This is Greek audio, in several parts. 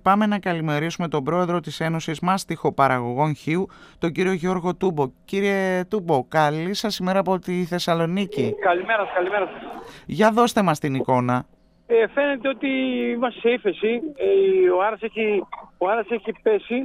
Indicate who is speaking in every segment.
Speaker 1: πάμε να καλημερίσουμε τον πρόεδρο της Ένωσης Μάστιχο-Παραγωγών Χείου, τον κύριο Γιώργο Τούμπο. Κύριε Τούμπο, καλή σας ημέρα από τη Θεσσαλονίκη.
Speaker 2: Καλημέρα σας.
Speaker 1: Για δώστε μας την εικόνα.
Speaker 2: Φαίνεται ότι είμαστε σε ύφεση. Ο Άρας έχει πέσει.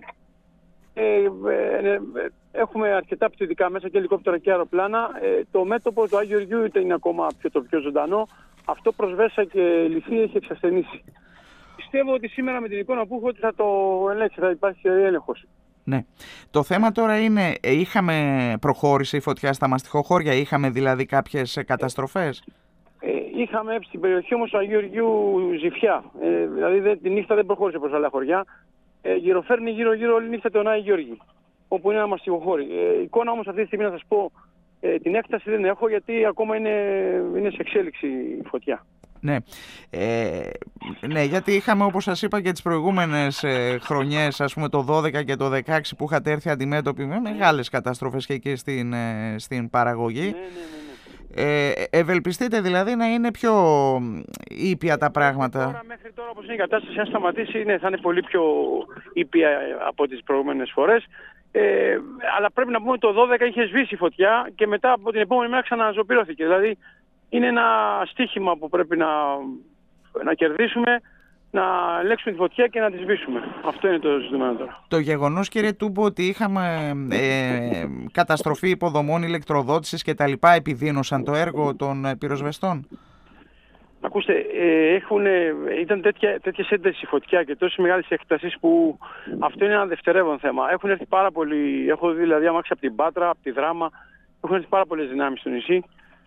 Speaker 2: Έχουμε αρκετά πτυτικά μέσα και ελικόπτερα και αεροπλάνα. Το μέτωπο του Άγιου Γεωργίου είναι ακόμα το πιο ζωντανό. Αυτό προς Βέσα και Λυφή έχει εξασθενήσει. Πιστεύω ότι σήμερα με την εικόνα που έχω ότι θα το ελέγξει, θα υπάρχει έλεγχος.
Speaker 1: Ναι. Το θέμα τώρα είναι, προχώρησε η φωτιά στα μαστιχοχώρια, είχαμε δηλαδή κάποιες καταστροφές?
Speaker 2: Είχαμε στην περιοχή όμως του Αγίου Γεωργίου ζυφιά. Δηλαδή τη νύχτα δεν προχώρησε προς άλλα χωριά. Γυροφέρνει γύρω-γύρω όλη νύχτα τον Άγιο Γεώργη, όπου είναι ένα μαστιχοχώρι. Εικόνα όμως αυτή τη στιγμή να σας πω, την έκταση δεν έχω, γιατί ακόμα είναι σε εξέλιξη η φωτιά.
Speaker 1: Ναι. Ναι, γιατί είχαμε, όπως σας είπα, και τις προηγούμενες χρονιές, ας πούμε το 12 και το 16, που είχατε έρθει αντιμέτωποι με μεγάλες καταστροφές και εκεί στην παραγωγή.
Speaker 2: Ναι.
Speaker 1: Ευελπιστείτε δηλαδή να είναι πιο ήπια τα πράγματα?
Speaker 2: Μέχρι τώρα όπως είναι η κατάσταση, αν σταματήσει, θα είναι πολύ πιο ήπια από τις προηγούμενες φορές. Αλλά πρέπει να πούμε ότι το 12 είχε σβήσει η φωτιά και μετά από την επόμενη μέρα ξαναζωπηρώθηκε. Δηλαδή είναι ένα στοίχημα που πρέπει να κερδίσουμε, να ελέγξουμε τη φωτιά και να τη σβήσουμε. Αυτό είναι το ζητούμενο τώρα.
Speaker 1: Το γεγονός, κύριε Τούμπο, ότι είχαμε καταστροφή υποδομών ηλεκτροδότησης και τα λοιπά, επιδίνωσαν το έργο των πυροσβεστών?
Speaker 2: Ακούστε, ήταν τέτοιες ένταση φωτιά και τόσες μεγάλες έκτασεις που αυτό είναι ένα δευτερεύον θέμα. Έχουν έρθει πάρα πολλοί, έχω δει δηλαδή αμάξι από την Πάτρα, από τη Δράμα, έχουν έρθει πάρα πολλές δυνάμεις στο νησί.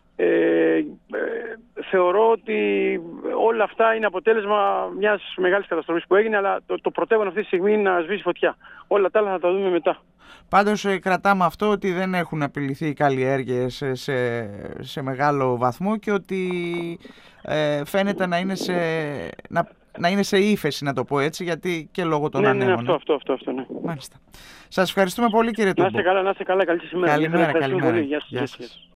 Speaker 2: Θεωρώ ότι όλα αυτά είναι αποτέλεσμα μιας μεγάλης καταστροφής που έγινε, αλλά το πρωτεύον αυτή τη στιγμή είναι να σβήσει φωτιά. Όλα τα άλλα θα τα δούμε μετά.
Speaker 1: Πάντως κρατάμε αυτό, ότι δεν έχουν απειληθεί οι καλλιέργειες σε μεγάλο βαθμό και ότι φαίνεται να είναι σε ύφεση, να το πω έτσι, γιατί και λόγω των ανέμων.
Speaker 2: Ναι, αυτό, ναι.
Speaker 1: Μάλιστα. Σας ευχαριστούμε πολύ, κύριε Τούμπο.
Speaker 2: Να είστε καλά, καλή σας ημέρα.
Speaker 1: Καλημέρα. Γεια σας.